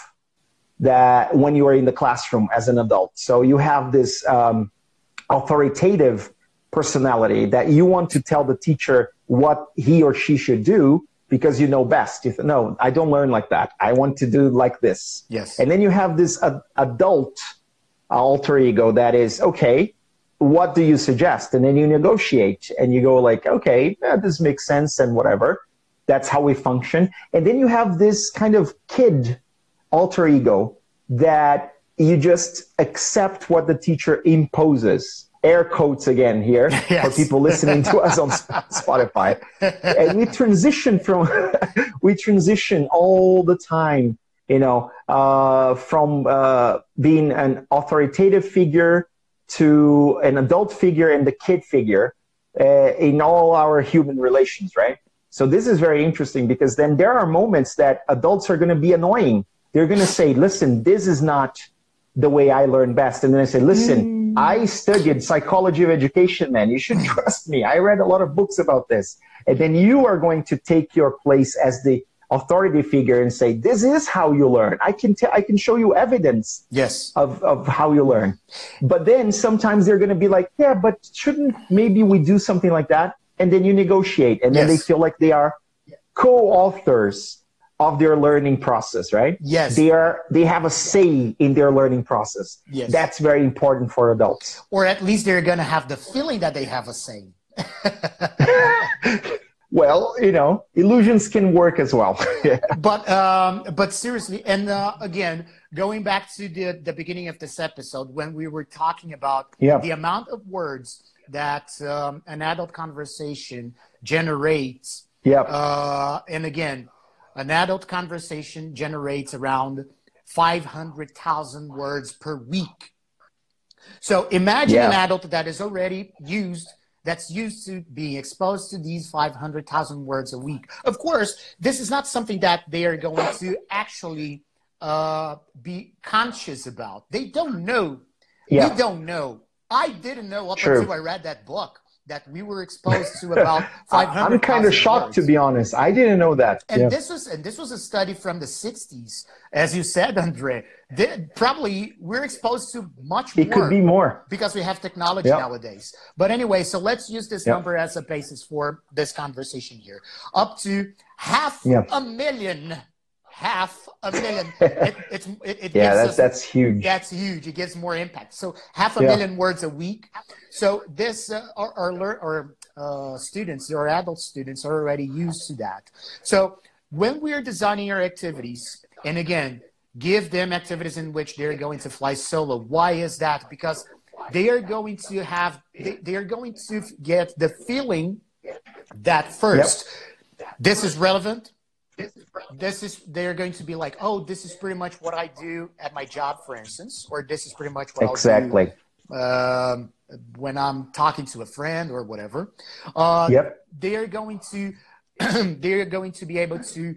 that when you are in the classroom as an adult. So you have this um, authoritative personality that you want to tell the teacher what he or she should do because you know best. You th- no, I don't learn like that. I want to do like this. Yes. And then you have this uh, adult alter ego that is, okay, what do you suggest? And then you negotiate and you go like, okay, yeah, this makes sense and whatever. That's how we function. And then you have this kind of kid alter ego that you just accept what the teacher imposes. Air quotes again here yes. for people listening to us on Spotify. And we transition from, we transition all the time, you know, uh, from uh, being an authoritative figure to an adult figure and the kid figure uh, in all our human relations, right? So this is very interesting because then there are moments that adults are going to be annoying. They're going to say, listen, this is not the way I learn best. And then I say, listen, mm. I studied psychology of education, man. You should trust me. I read a lot of books about this. And then you are going to take your place as the authority figure and say, this is how you learn. I can t- I can show you evidence yes. of, of how you learn. But then sometimes they're going to be like, yeah, but shouldn't maybe we do something like that? And then you negotiate. And then yes. they feel like they are co-authors of their learning process, right? Yes. They are, they have a say in their learning process. Yes. That's very important for adults. Or at least they're going to have the feeling that they have a say. Well, you know, illusions can work as well. But um, but seriously, and uh, again, going back to the, the beginning of this episode, when we were talking about yeah. the amount of words that um, an adult conversation generates. Yeah. Uh, and again, an adult conversation generates around five hundred thousand words per week. So imagine yeah. an adult that is already used that's used to being exposed to these five hundred thousand words a week. Of course, this is not something that they are going to actually uh, be conscious about. They don't know. Yeah. We don't know. I didn't know up True. until I read that book that we were exposed to about five hundred. I'm kind of shocked, words. to be honest. I didn't know that. And yeah. this was and this was a study from the sixties, as you said, Andre. They, probably we're exposed to much more. It could be more because we have technology yep. nowadays. But anyway, so let's use this yep. number as a basis for this conversation here. Up to half yep. a million. Half a million. It, it's, it, it yeah, that's, us, that's huge. That's huge. It gives more impact. So half a yeah. million words a week. So this, uh, our, our, our uh, students, our adult students are already used to that. So when we are designing our activities, and again, give them activities in which they're going to fly solo. Why is that? Because they are going to have, they, they are going to get the feeling that first, yep. this is relevant. This is, they're going to be like, oh, this is pretty much what I do at my job, for instance, or this is pretty much what exactly. I'll do um, when I'm talking to a friend or whatever. Uh, yep. They're going to, they're going to be able to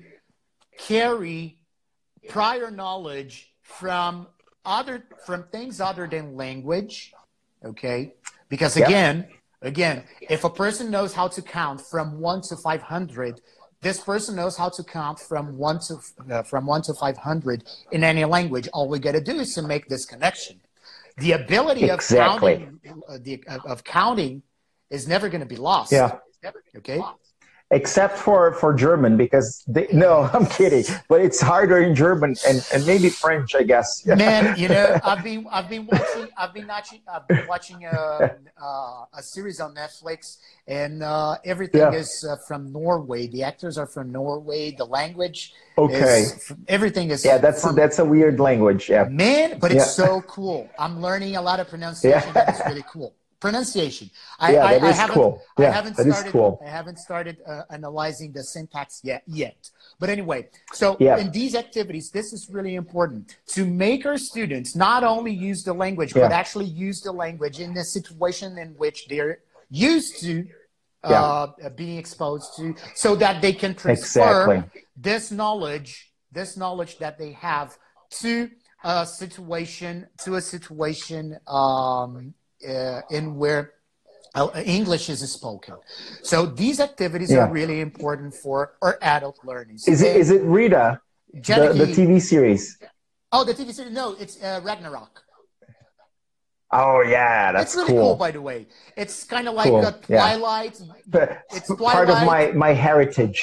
carry prior knowledge from other, from things other than language. Okay. Because again, yep. again, if a person knows how to count from one to five hundred, this person knows how to count from one to uh, from one to five hundred in any language. All we got to do is to make this connection. The ability exactly. of counting, uh, the uh, of counting, is never going to be lost. Yeah. Okay. Except for, for German, because they, no, I'm kidding, but it's harder in German and, and maybe French, I guess. Man, you know, I've been I've been watching I've been watching I've been watching a uh, a series on Netflix, and uh, everything yeah. is uh, from Norway. The actors are from Norway. The language, okay, is, everything is yeah. That's from, a, that's a weird language, yeah. Man, but it's yeah. so cool. I'm learning a lot of pronunciation. Yeah. That's really cool. Pronunciation. I, yeah, I, that I is haven't, cool. Yeah, I haven't that started, is cool. I haven't started uh, analyzing the syntax yet, yet. But anyway, so yeah. in these activities, this is really important to make our students not only use the language, yeah. but actually use the language in the situation in which they're used to uh, yeah. being exposed to, so that they can transfer exactly. this knowledge, this knowledge that they have to a situation, to a situation, um, Uh, in where uh, English is spoken. So these activities yeah. are really important for our adult learning. Is it, is it Rita, the, the T V series? Oh, the T V series? No, it's uh, Ragnarok. Oh, yeah, that's It's really cool. cool, by the way. It's kind of like cool. a Twilight. Yeah. It's Twilight. Twilight. Part of my, my heritage.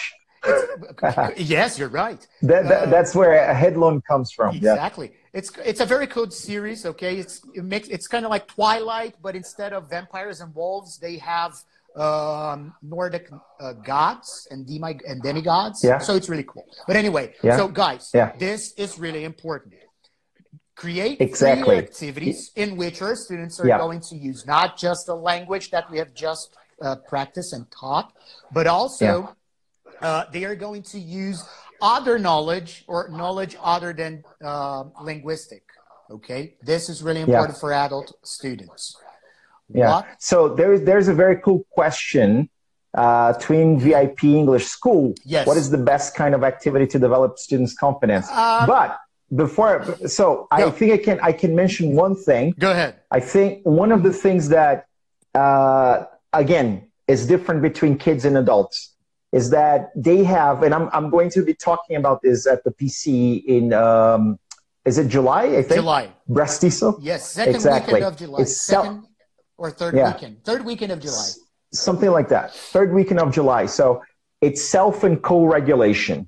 Yes, you're right. That, that, uh, that's where a headloom comes from. Exactly. Yeah. It's it's a very cool series. Okay, it's it makes it's kind of like Twilight, but instead of vampires and wolves, they have um, Nordic uh, gods and demi and demigods. Yeah. So it's really cool. But anyway, yeah. so guys, yeah. this is really important. Create exactly. activities in which our students are yeah. going to use not just the language that we have just uh, practiced and taught, but also yeah. uh, they are going to use other knowledge or knowledge other than uh, linguistic. Okay, this is really important yeah. for adult students. Yeah. What? So there's there's a very cool question. Uh, Twin V I P English School. Yes. What is the best kind of activity to develop students' confidence? Uh, but before, so I go. think I can I can mention one thing. Go ahead. I think one of the things that uh, again is different between kids and adults is that they have, and I'm I'm going to be talking about this at the P C in um, is it July? I think July. Brastiso. Yes, second exactly. weekend of July. It's second self- or third yeah. weekend. Third weekend of July. Something like that. Third weekend of July. So it's self and co-regulation,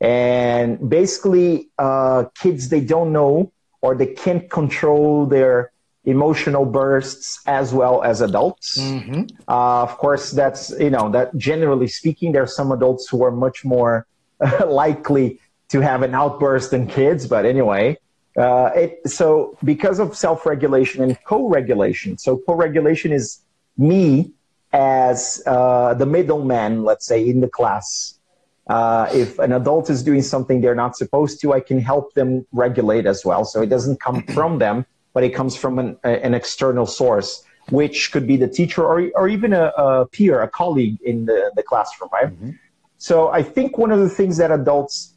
and basically, uh, kids they don't know or they can't control their emotional bursts as well as adults. Mm-hmm. Uh, of course, that's, you know, that generally speaking, there are some adults who are much more likely to have an outburst than kids. But anyway, uh, it, so because of self-regulation and co-regulation, so co-regulation is me as uh, the middleman, let's say, in the class. Uh, if an adult is doing something they're not supposed to, I can help them regulate as well. So it doesn't come from them, but it comes from an, an external source, which could be the teacher or, or even a, a peer, a colleague in the, the classroom, right? Mm-hmm. So I think one of the things that adults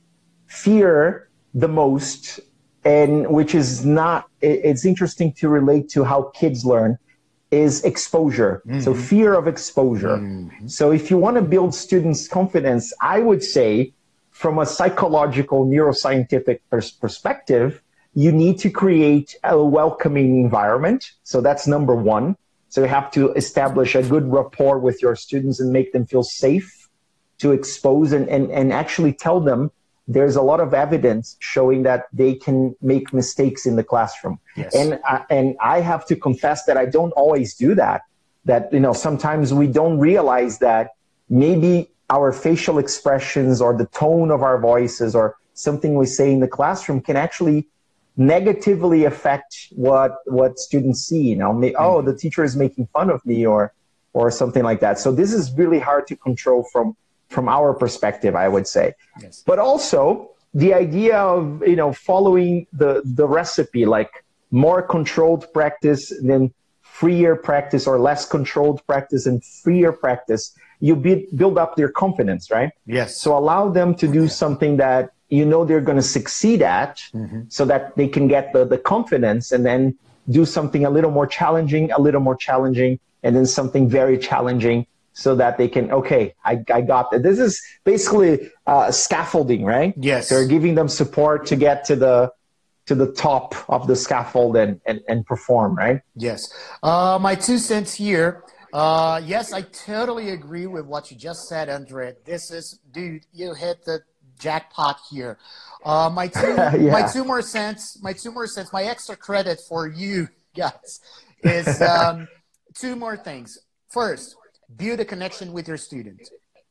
fear the most, and which is not, it's interesting to relate to how kids learn, is exposure. Mm-hmm. So fear of exposure. Mm-hmm. So if you want to build students' confidence, I would say from a psychological neuroscientific pers- perspective, you need to create a welcoming environment. So that's number one. So you have to establish a good rapport with your students and make them feel safe to expose and, and, and actually tell them there's a lot of evidence showing that they can make mistakes in the classroom. Yes. And, I, and I have to confess that I don't always do that. That, you know, sometimes we don't realize that maybe our facial expressions or the tone of our voices or something we say in the classroom can actually negatively affect what what students see. You know, may, oh, the teacher is making fun of me or or something like that. So this is really hard to control from from our perspective, I would say. Yes. But also the idea of, you know, following the the recipe, like more controlled practice than freer practice, or less controlled practice and freer practice. You build build up their confidence, right? Yes. So allow them to do something that you know they're going to succeed at, mm-hmm. so that they can get the, the confidence, and then do something a little more challenging, a little more challenging, and then something very challenging, so that they can, okay, I, I got that. This is basically uh, scaffolding, right? Yes. They're giving them support to get to the to the top of the scaffold and, and, and perform, right? Yes. Uh, my two cents here. Uh, yes, I totally agree with what you just said, Andre. This is, dude, you hit the jackpot here. Uh, my two, yeah. my two more cents, my two more cents, my extra credit for you guys is um, two more things. First, build a connection with your student.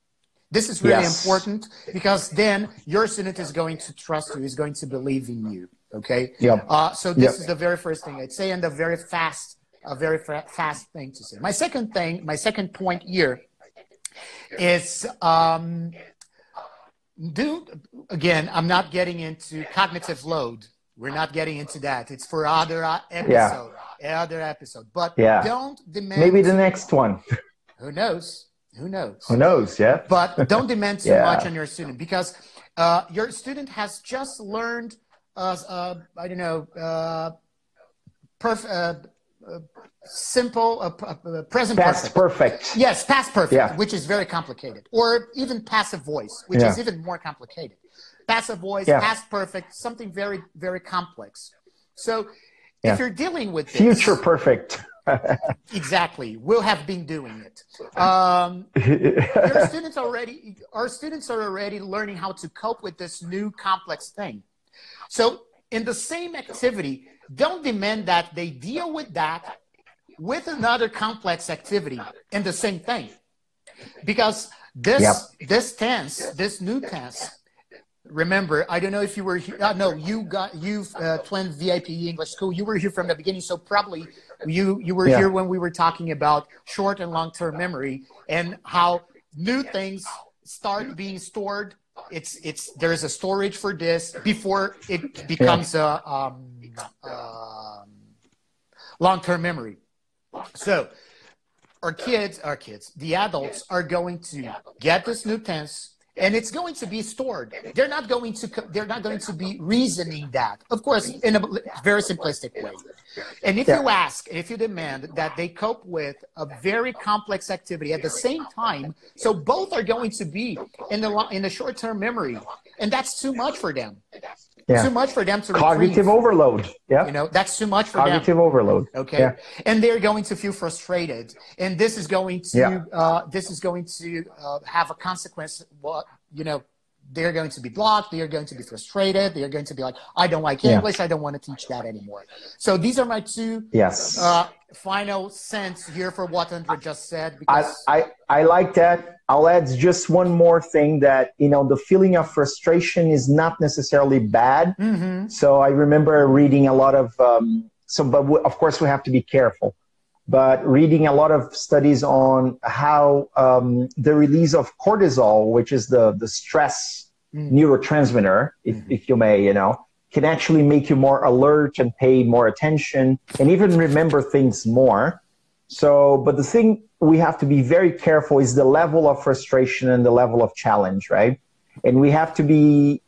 This is really yes. important, because then your student is going to trust you, is going to believe in you. Okay. Yep. Uh, so this yep. is the very first thing I'd say, and the very fast, a very fa- fast thing to say. My second thing, my second point here is, um, do again. I'm not getting into cognitive load. We're not getting into that. It's for other uh, episode, yeah. other episode. But yeah. don't demand. Maybe the next one. Who knows? Who knows? Who knows? Yeah. But don't demand too yeah. much on your student, because uh, your student has just learned. Uh, uh, I don't know, uh, perf- uh, uh, simple, uh, uh, present past perfect. perfect. Yes, past perfect, yeah. which is very complicated. Or even passive voice, which yeah. is even more complicated. Passive voice, yeah. past perfect, something very, very complex. So yeah. if you're dealing with this, future perfect. Exactly. We'll have been doing it. Um, your students already, our students are already learning how to cope with this new complex thing. So in the same activity, don't demand that they deal with that with another complex activity in the same thing. Because this, yep. this tense, this new tense, remember, I don't know if you were here. Uh, no, you got, you've uh, Twin V I P English School. You were here from the beginning. So probably you, you were yeah. here when we were talking about short and long-term memory and how new things start being stored. It's it's there's a storage for this before it becomes yeah. a um, um, long-term memory. So our kids, our kids, the adults are going to get this new tense, and it's going to be stored. They're not going to they're not going to be reasoning that, of course, in a very simplistic way. And if yeah. you ask, if you demand that they cope with a very complex activity at the same time, so both are going to be in the in the short-term memory, and that's too much for them. Yeah. Too much for them to cognitive retrieve. overload. Yeah, you know, that's too much for cognitive them. overload. Okay, yeah. and they're going to feel frustrated, and this is going to yeah. uh, this is going to uh, have a consequence. What you know. They're going to be blocked. They're going to be frustrated. They're going to be like, I don't like English. Yeah. I don't want to teach that anymore. So these are my two yes. uh, final cents here for what Andre just said. Because I, I, I like that. I'll add just one more thing that, you know, the feeling of frustration is not necessarily bad. Mm-hmm. So I remember reading a lot of, um, so, but w- of course we have to be careful. But reading a lot of studies on how um, the release of cortisol, which is the, the stress mm. neurotransmitter, if, mm-hmm. if you may, you know, can actually make you more alert and pay more attention and even remember things more. So, but the thing we have to be very careful is the level of frustration and the level of challenge, right? And we have to be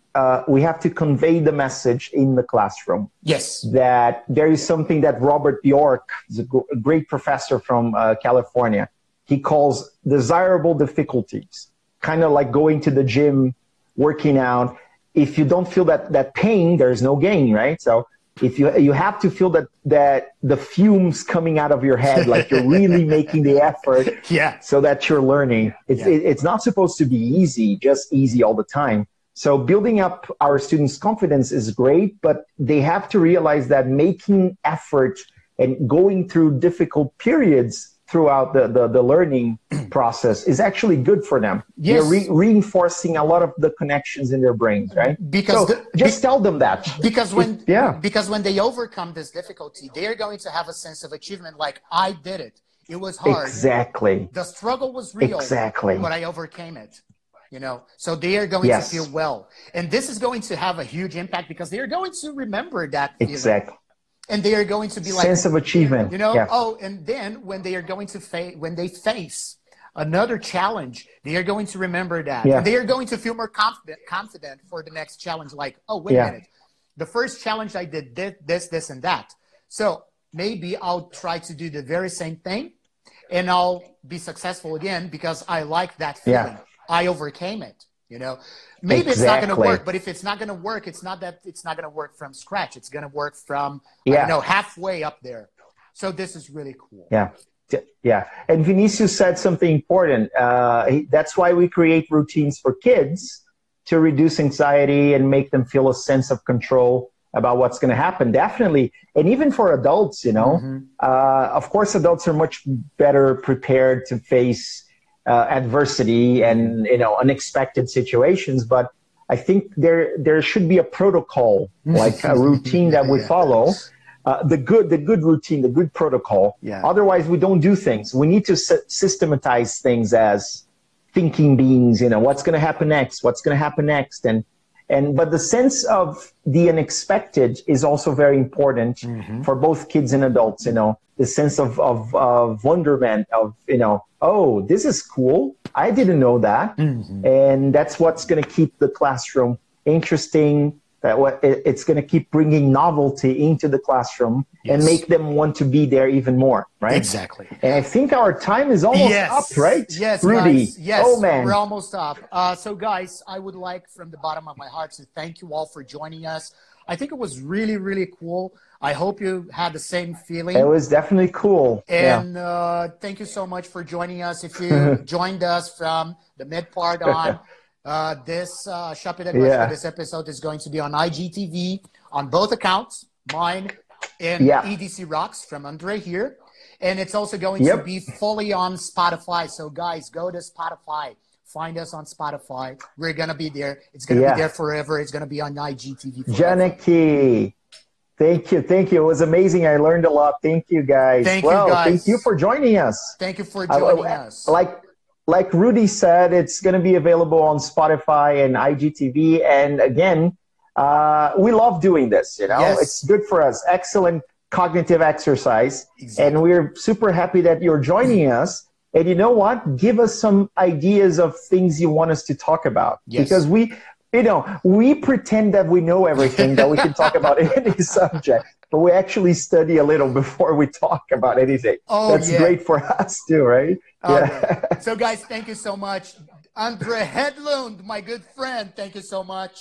uh, we have to convey the message in the classroom. Yes. That there is something that Robert Bjork, is a, a great professor from uh, California, he calls desirable difficulties. Kind of like going to the gym, working out. If you don't feel that, that pain, there's no gain, right? So if you you have to feel that that the fumes coming out of your head, like you're really making the effort, yeah, so that you're learning. It's yeah. it, it's not supposed to be easy, just easy all the time. So building up our students' confidence is great, but they have to realize that making effort and going through difficult periods throughout the, the, the learning process is actually good for them. Yes. You're re reinforcing a lot of the connections in their brains, right? Because so the, just be, tell them that. Because when, yeah. because when they overcome this difficulty, they are going to have a sense of achievement like, I did it. It was hard. Exactly. The struggle was real. Exactly. But I overcame it. You know, so they are going yes. to feel well. And this is going to have a huge impact because they are going to remember that feeling. Exactly. And they are going to be like sense of achievement, you know. Yeah. Oh, and then when they are going to face when they face another challenge, they are going to remember that. Yeah. And they are going to feel more confident, confident for the next challenge. Like, oh, wait yeah. a minute, the first challenge I did this, this, this, and that. So maybe I'll try to do the very same thing, and I'll be successful again because I like that feeling. Yeah. I overcame it. You know, maybe exactly. it's not going to work, but if it's not going to work, it's not that it's not going to work from scratch. It's going to work from, yeah. I don't know, halfway up there. So this is really cool. Yeah. Yeah. And Vinicius said something important. Uh, he, that's why we create routines for kids to reduce anxiety and make them feel a sense of control about what's going to happen. Definitely. And even for adults, you know, mm-hmm. uh, of course, adults are much better prepared to face Uh, adversity and, you know, unexpected situations, but I think there there should be a protocol, like a routine that we yeah. follow, uh, the good the good routine, the good protocol. Yeah. Otherwise, we don't do things. We need to systematize things as thinking beings. You know, what's going to happen next? What's going to happen next? And and but the sense of the unexpected is also very important mm-hmm. for both kids and adults. You know, the sense of of, of wonderment of, you know, oh, this is cool. I didn't know that. Mm-hmm. And that's what's going to keep the classroom interesting. That what it's going to keep bringing novelty into the classroom yes. and make them want to be there even more, right? Exactly. And I think our time is almost yes. up, right? Yes, Rudy. Guys. Yes, oh, man. We're almost up. Uh, so, guys, I would like from the bottom of my heart to thank you all for joining us. I think it was really, really cool. I hope you had the same feeling. It was definitely cool. And yeah. uh, thank you so much for joining us. If you joined us from the mid part on, uh, this uh, Shop It at yeah. this episode is going to be on I G T V on both accounts, mine and yeah. E D C Rocks from Andre here. And it's also going yep. to be fully on Spotify. So, guys, go to Spotify. Find us on Spotify. We're going to be there. It's going to yeah. be there forever. It's going to be on I G T V forever. Janaki, thank you. Thank you. It was amazing. I learned a lot. Thank you, guys. Thank well, you, guys. Thank you for joining us. Thank you for joining I, I, us. Like, like Rudy said, it's going to be available on Spotify and I G T V. And again, uh, we love doing this. You know, yes. It's good for us. Excellent cognitive exercise. Exactly. And we're super happy that you're joining us. And you know what? Give us some ideas of things you want us to talk about. Yes. Because we, you know, we pretend that we know everything, that we can talk about any subject, but we actually study a little before we talk about anything. Oh, That's yeah. great for us too, right? Oh, yeah. yeah. So, guys, thank you so much. Andre Hedlund, my good friend, thank you so much.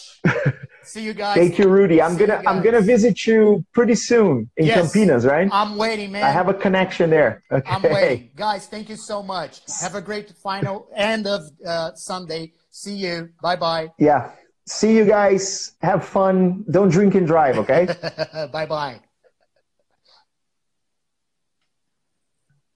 See you guys. Thank you, Rudy. I'm See gonna I'm gonna visit you pretty soon in yes. Campinas, right? I'm waiting, man. I have a connection there. Okay. I'm waiting. Guys, thank you so much. Have a great final end of uh, Sunday. See you. Bye-bye. Yeah. See you guys. Have fun. Don't drink and drive, okay? Bye-bye.